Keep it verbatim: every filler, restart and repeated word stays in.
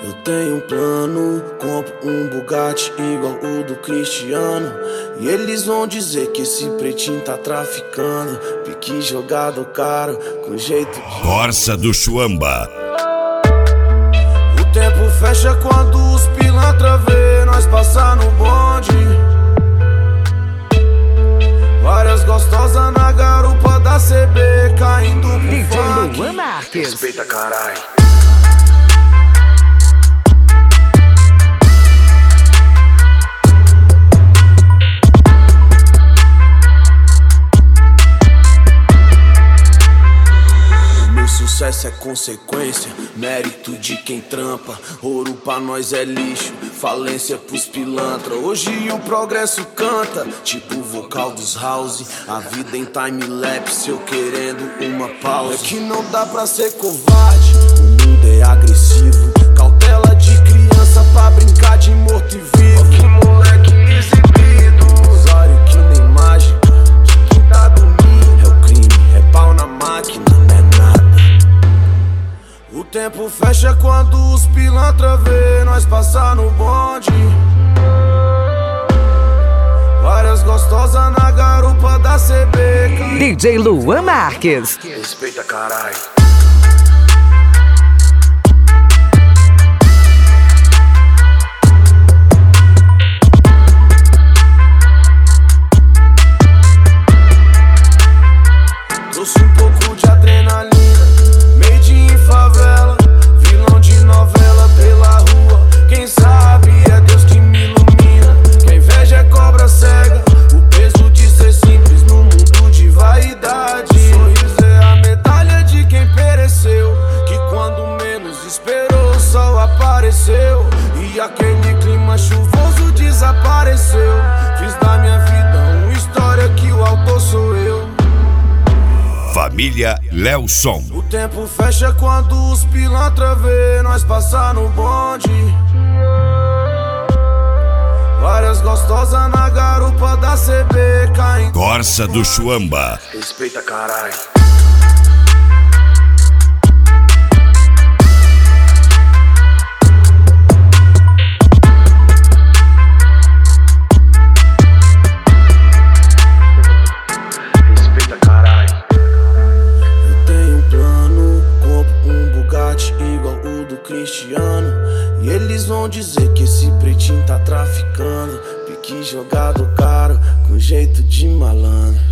Eu tenho um plano, compro um Bugatti igual o do Cristiano. E eles vão dizer que esse pretinho tá traficando. Pique jogado caro, com jeito de... Corsa do Chuamba. O tempo fecha quando os pilantra vê nós passar no bonde. Várias gostosas na garupa da C B, caindo pro D J funk. Luan Marques. Respeita, carai. Sucesso é consequência, mérito de quem trampa. Ouro pra nós é lixo, falência pros pilantra. Hoje o progresso canta, tipo o vocal dos house. A vida em time-lapse, eu querendo uma pausa. É que não dá pra ser covarde, o mundo é agressivo. Cautela de criança pra brincar de morto e vivo. Que moleque exibido, usuário que nem mágica. De quem tá dormindo, é o crime, é pau na máquina, não é nada. O tempo fecha quando os pilantra vê nós passar no bonde. Várias gostosas na garupa da C B. D J Luan Marques. Respeita, carai. Trouxe um pouco de adrenalina, made in favela, vilão de novela pela rua. Quem sabe é Deus que me ilumina. Quem inveja é cobra cega, o peso de ser simples no mundo de vaidade. O sorriso é a medalha de quem pereceu, que quando menos esperou o sol apareceu. E aquele clima chuvoso desapareceu. Fiz da minha vida uma história que o autor sou eu. Família Lelson. O tempo fecha quando os pilantra vê nós passar no bonde. Várias gostosas na garupa da C B, caindo. Corsa do Chuamba. Respeita, carai. Cristiano. E eles vão dizer que esse pretinho tá traficando. Pique jogado caro, com jeito de malandro.